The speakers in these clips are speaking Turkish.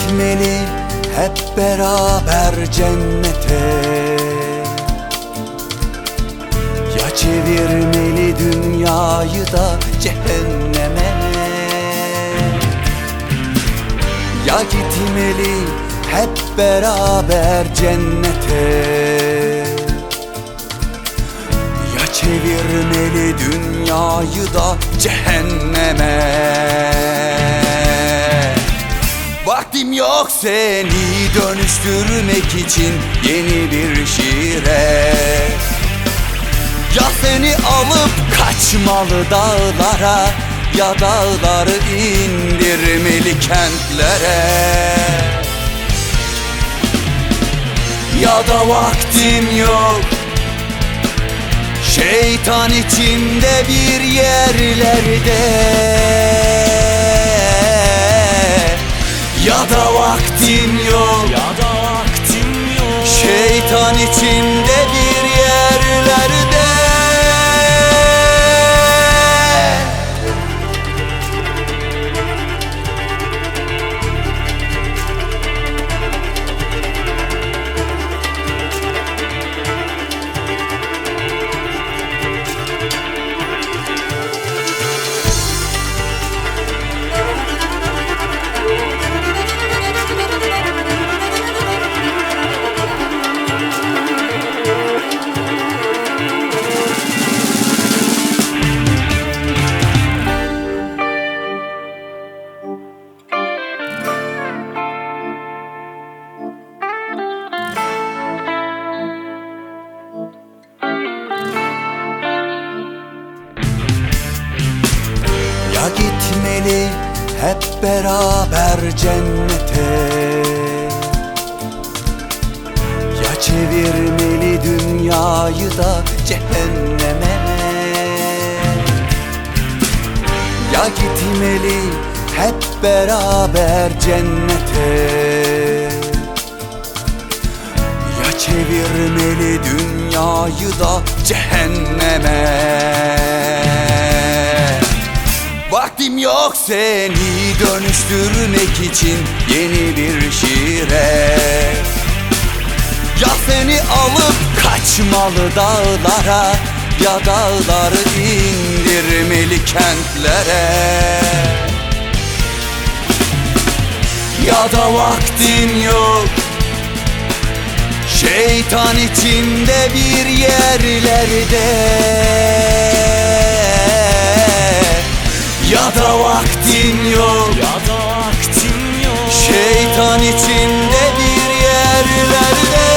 gitmeli hep beraber cennete, ya çevirmeli dünyayı da cehenneme. Ya gitmeli hep beraber cennete, ya çevirmeli dünyayı da cehenneme. Vaktim yok seni dönüştürmek için yeni bir şiire, ya seni alıp kaçmalı dağlara, ya dağları indirmeli kentlere. Ya da vaktim yok şeytan içinde bir yerlerde, ya da vaktim yok, Ya da vaktim yok şeytan içinde bir yerlerde. Ya gitmeli hep beraber cennete, ya çevirmeli dünyayı da cehenneme. Ya gitmeli hep beraber cennete, ya çevirmeli dünyayı da cehenneme. Vaktim yok seni dönüştürmek için yeni bir şiire, ya seni alıp kaçmalı dağlara, ya dağları indirmeli kentlere. Ya da vaktim yok şeytan içinde bir yerlerde, ya da vaktim yok, Ya da vaktim yok şeytan içinde bir yerlerde.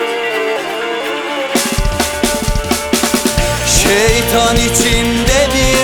Şeytan içinde bir